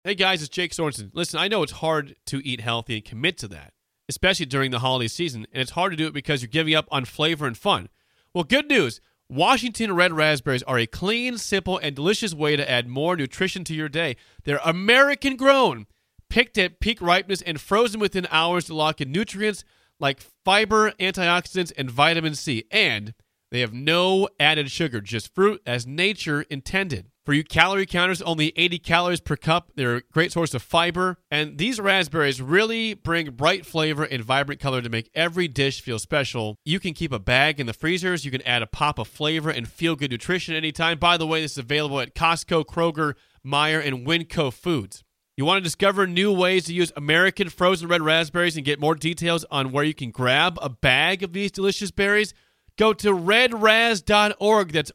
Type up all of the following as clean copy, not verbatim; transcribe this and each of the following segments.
Hey guys, it's Jake Sorensen. Listen, I know it's hard to eat healthy and commit to that, especially during the holiday season, and it's hard to do it because you're giving up on flavor and fun. Well, good news. Washington Red Raspberries are a clean, simple, and delicious way to add more nutrition to your day. They're American grown, picked at peak ripeness, and frozen within hours to lock in nutrients like fiber, antioxidants, and vitamin C. And they have no added sugar, just fruit as nature intended. For you calorie counters, only 80 calories per cup. They're a great source of fiber. And these raspberries really bring bright flavor and vibrant color to make every dish feel special. You can keep a bag in the freezers. You can add a pop of flavor and feel-good nutrition anytime. By the way, this is available at Costco, Kroger, Meijer, and Winco Foods. You want to discover new ways to use American frozen red raspberries and get more details on where you can grab a bag of these delicious berries? Go to redraz.org. That's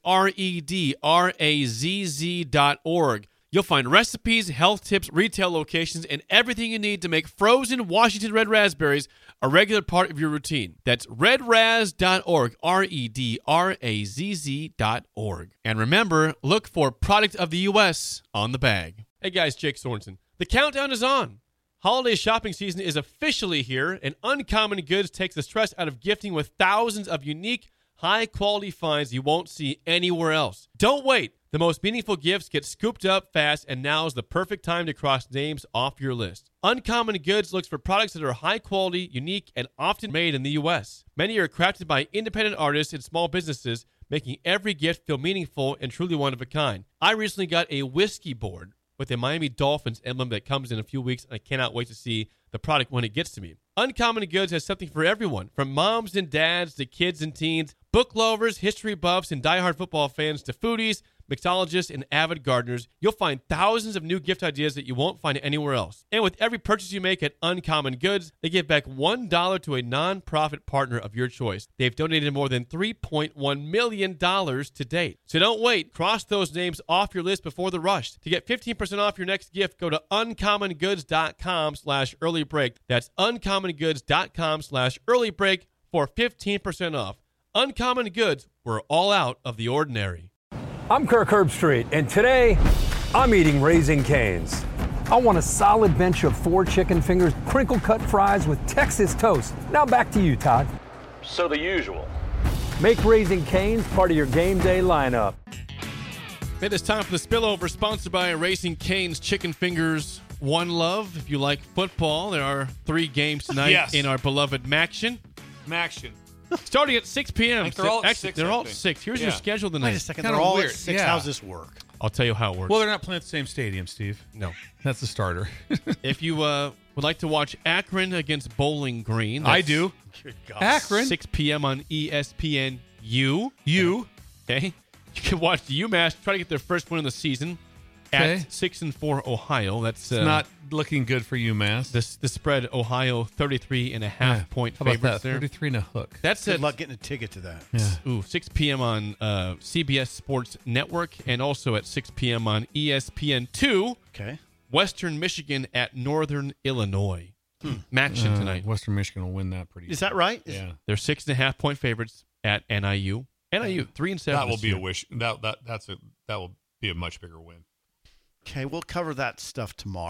redrazz.org. You'll find recipes, health tips, retail locations, and everything you need to make frozen Washington red raspberries a regular part of your routine. That's redraz.org, redrazz.org. And remember, look for Product of the U.S. on the bag. Hey guys, Jake Sorensen. The countdown is on. Holiday shopping season is officially here, and Uncommon Goods takes the stress out of gifting with thousands of unique, high-quality finds you won't see anywhere else. Don't wait. The most meaningful gifts get scooped up fast, and now is the perfect time to cross names off your list. Uncommon Goods looks for products that are high-quality, unique, and often made in the U.S. Many are crafted by independent artists and small businesses, making every gift feel meaningful and truly one of a kind. I recently got a whiskey board with a Miami Dolphins emblem that comes in a few weeks, and I cannot wait to see the product when it gets to me. Uncommon Goods has something for everyone, from moms and dads to kids and teens, book lovers, history buffs, and diehard football fans to foodies, mixologists, and avid gardeners. You'll find thousands of new gift ideas that you won't find anywhere else. And with every purchase you make at Uncommon Goods, they give back $1 to a nonprofit partner of your choice. They've donated more than $3.1 million to date. So don't wait. Cross those names off your list before the rush. To get 15% off your next gift, go to uncommongoods.com/earlybreak. That's uncommongoods.com/earlybreak for 15% off. Uncommon Goods, we're all out of the ordinary. I'm Kirk Herbstreit, and today I'm eating Raising Cane's. I want a solid bench of 4 chicken fingers, crinkle-cut fries with Texas toast. Now back to you, Todd. So the usual. Make Raising Cane's part of your game day lineup. It is time for the Spillover, sponsored by Raising Cane's Chicken Fingers One Love. If you like football, there are 3 games tonight in our beloved Maction. Starting at 6 p.m. I think they're all at 6, They're I all at think. 6. Here's your schedule tonight. Wait a second, Kinda they're all weird. at 6. Yeah. How's this work? I'll tell you how it works. Well, they're not playing at the same stadium, Steve. No. That's the starter. If you would like to watch Akron against Bowling Green, I do. Good God. Akron. 6 p.m. on ESPN U. Okay. You can watch UMass try to get their first win of the season Okay. at 6-4 Ohio. That's It's not looking good for UMass. the spread. Ohio 33.5 point How about favorites that? there. 33 and a hook. That's Good it. luck getting a ticket to that. Yeah. 6 p.m. on CBS Sports Network, and also at 6 p.m. on ESPN2. Okay. Western Michigan at Northern Illinois. Maction tonight. Western Michigan will win that pretty Is that right? Yeah. They're 6.5 point favorites at NIU. NIU 3-7. That will this be year. a wish. That will be a much bigger win. Okay, we'll cover that stuff tomorrow.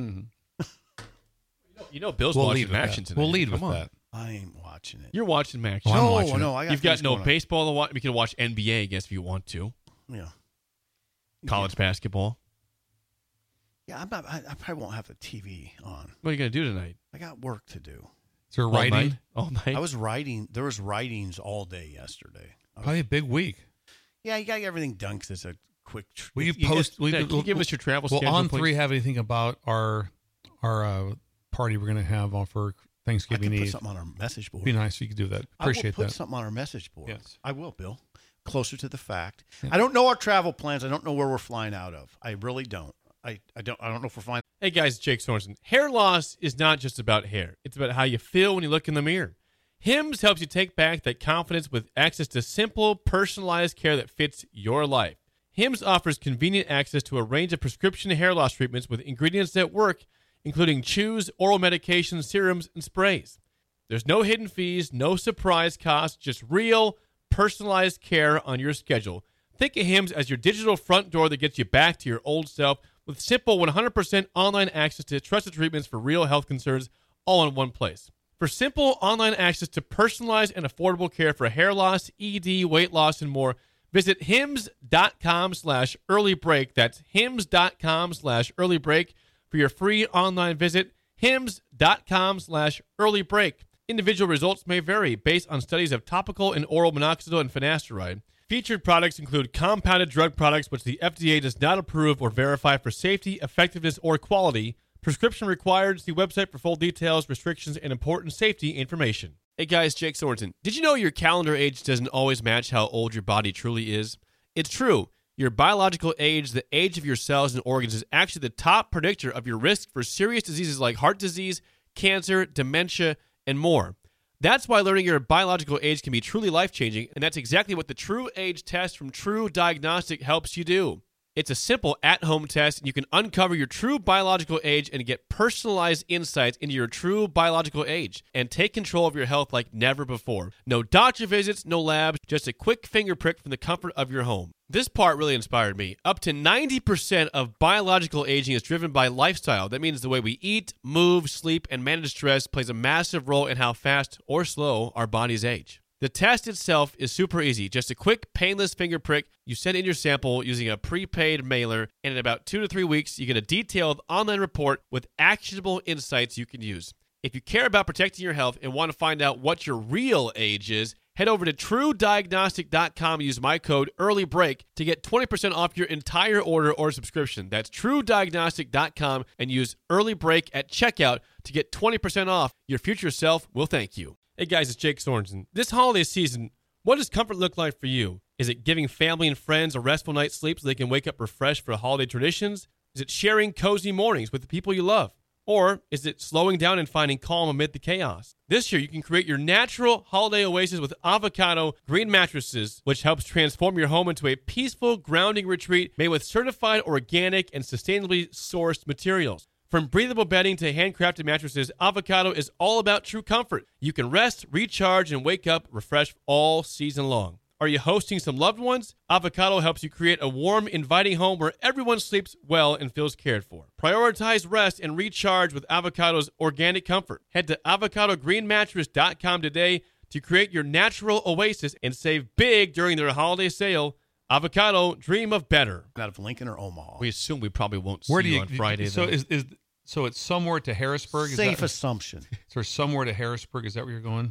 You know, Bill's We'll watching lead with Maction that. tonight. We'll lead Come with on. that. I ain't watching it. You're watching Maction. Well, I'm no, watching no, I got You've got things no going on. baseball to watch. You can watch NBA, I guess, if you want to. Yeah. College basketball. Yeah, I'm not. I probably won't have the TV on. What are you going to do tonight? I got work to do. Is there All writing? night? All night? I was writing. There was writings all day yesterday. Probably a big week. Yeah, you got to get everything done because it's a quick. Will you get- post? Yeah, can you give us your travel Will schedule, On please? Three have anything about our party we're going to have on for I Thanksgiving can put Eve? something on our message board. Be nice if you could do that. Appreciate I will put that. something on our message board. Yes. I will, Bill. Closer to the fact. Yeah. I don't know our travel plans. I don't know where we're flying out of. I really don't. I don't know if we're flying. Hey guys, it's Jake Sorensen. Hair loss is not just about hair. It's about how you feel when you look in the mirror. Hims helps you take back that confidence with access to simple, personalized care that fits your life. Hims offers convenient access to a range of prescription hair loss treatments with ingredients that work, including chews, oral medications, serums, and sprays. There's no hidden fees, no surprise costs, just real, personalized care on your schedule. Think of Hims as your digital front door that gets you back to your old self with simple 100% online access to trusted treatments for real health concerns all in one place. For simple online access to personalized and affordable care for hair loss, ED, weight loss, and more, visit hims.com/earlybreak. That's hims.com/earlybreak for your free online visit. hims.com/earlybreak. Individual results may vary based on studies of topical and oral minoxidil and finasteride. Featured products include compounded drug products which the FDA does not approve or verify for safety, effectiveness, or quality. Prescription required. See website for full details, restrictions, and important safety information. Hey guys, Jake Sorensen. Did you know your calendar age doesn't always match how old your body truly is? It's true. Your biological age, the age of your cells and organs, is actually the top predictor of your risk for serious diseases like heart disease, cancer, dementia, and more. That's why learning your biological age can be truly life-changing, and that's exactly what the True Age test from True Diagnostic helps you do. It's a simple at-home test, and you can uncover your true biological age and get personalized insights into your true biological age and take control of your health like never before. No doctor visits, no labs, just a quick finger prick from the comfort of your home. This part really inspired me. Up to 90% of biological aging is driven by lifestyle. That means the way we eat, move, sleep, and manage stress plays a massive role in how fast or slow our bodies age. The test itself is super easy. Just a quick, painless finger prick. You send in your sample using a prepaid mailer, and in about 2 to 3 weeks, you get a detailed online report with actionable insights you can use. If you care about protecting your health and want to find out what your real age is, head over to TrueDiagnostic.com and use my code EARLYBREAK to get 20% off your entire order or subscription. That's TrueDiagnostic.com and use EARLYBREAK at checkout to get 20% off. Your future self will thank you. Hey guys, it's Jake Sorensen. This holiday season, what does comfort look like for you? Is it giving family and friends a restful night's sleep so they can wake up refreshed for holiday traditions? Is it sharing cozy mornings with the people you love? Or is it slowing down and finding calm amid the chaos? This year, you can create your natural holiday oasis with Avocado Green Mattresses, which helps transform your home into a peaceful, grounding retreat made with certified organic and sustainably sourced materials. From breathable bedding to handcrafted mattresses, Avocado is all about true comfort. You can rest, recharge, and wake up refreshed all season long. Are you hosting some loved ones? Avocado helps you create a warm, inviting home where everyone sleeps well and feels cared for. Prioritize rest and recharge with Avocado's organic comfort. Head to avocadogreenmattress.com today to create your natural oasis and save big during their holiday sale. Avocado, dream of better. Out of Lincoln or Omaha. We assume we probably won't see you on Friday. So so it's somewhere to Harrisburg? Safe assumption. So somewhere to Harrisburg? Is that where you're going?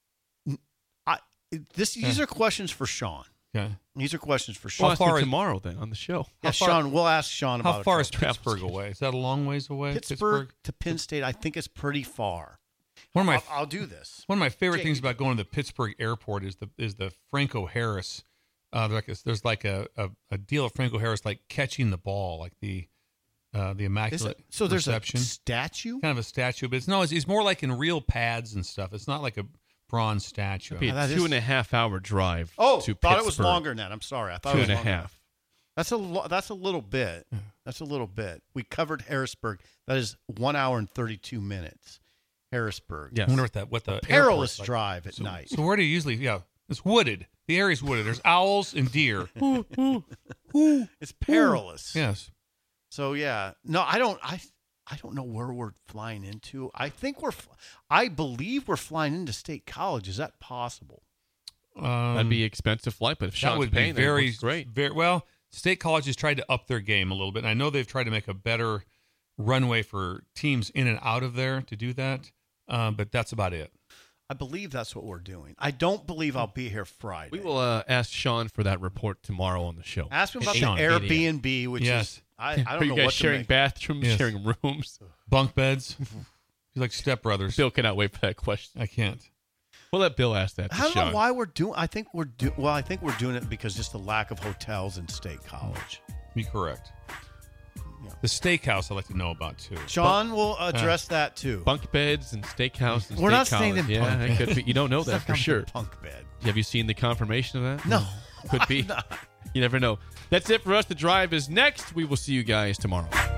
These are questions for Sean. Yeah. These are questions for Sean. Well, far tomorrow then on the show. Yeah, Sean, we'll ask Sean about how far is Pittsburgh away? Is that a long ways away? Pittsburgh to Penn State, I think it's pretty far. I'll do this. One of my favorite things about going to the Pittsburgh airport is the Franco Harris. There's like a deal of Franco Harris like catching the ball, like the immaculate so there's reception. A statue? Kind of a statue, but it's more like in real pads and stuff. It's not like a bronze statue. It'd be a 2.5 hour drive. Oh, to thought Pittsburgh. it was longer than that. I'm sorry. I thought 2.5. it was longer. That's a little bit. That's a little bit. We covered Harrisburg. That is 1 hour and 32 minutes. Harrisburg. Yes. I wonder what the perilous like. drive at night. So where do you usually? Yeah, it's wooded. The area's wooded. There's owls and deer. It's perilous. Yes. So yeah, no, I don't know where we're flying into. I believe we're flying into State College. Is that possible? That'd be an expensive flight, but if Sean's that would paying, be very great. Very well. State College has tried to up their game a little bit, and I know they've tried to make a better runway for teams in and out of there to do that. But that's about it. I believe that's what we're doing. I don't believe I'll be here Friday. We will ask Sean for that report tomorrow on the show. Ask him about Sean, the Airbnb, which is I don't Are know you guys what sharing to make. bathrooms, Yes. sharing rooms? Bunk beds. You're like stepbrothers. Bill cannot wait for that question. I can't. We'll let Bill ask that to I don't Sean. know why we're doing. I think we're doing it because just the lack of hotels in State College. Be correct. Yeah. The steakhouse I'd like to know about too. Sean will address that too. Bunk beds and steakhouse and We're State not staying College. in bunk it could be. You don't know It's that not for gonna be sure. a bunk bed. Have you seen the confirmation of that? No. Could be. You never know. That's it for us. The Drive is next. We will see you guys tomorrow.